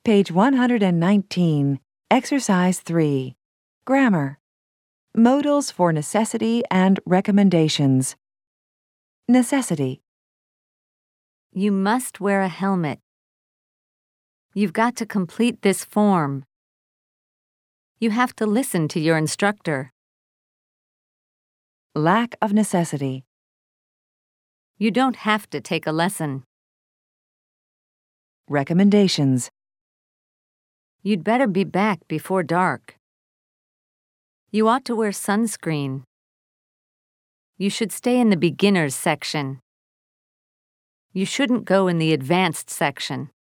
Page 119, Exercise 3. Grammar. Modals for necessity and recommendations. Necessity. You must wear a helmet. You've got to complete this form. You have to listen to your instructor. Lack of necessity. You don't have to take a lesson. Recommendations. You'd better be back before dark. You ought to wear sunscreen. You should stay in the beginners section. You shouldn't go in the advanced section.